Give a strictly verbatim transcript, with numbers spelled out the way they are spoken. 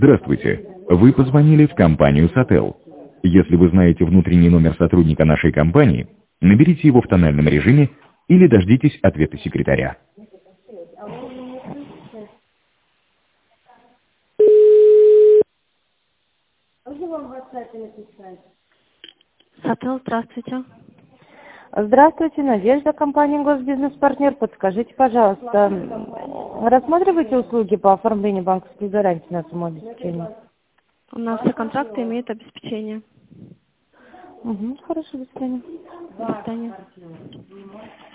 Здравствуйте. Вы позвонили в компанию Сател. Если вы знаете внутренний номер сотрудника нашей компании, наберите его в тональном режиме или дождитесь ответа секретаря. Сател, здравствуйте. Здравствуйте, Надежда, компания Госбизнес-партнер. Подскажите, пожалуйста, м, рассматриваете услуги по оформлению банковской гарантии на самообеспечение? У нас все контракты имеют обеспечение. Угу, хорошо, до свидания. До свидания.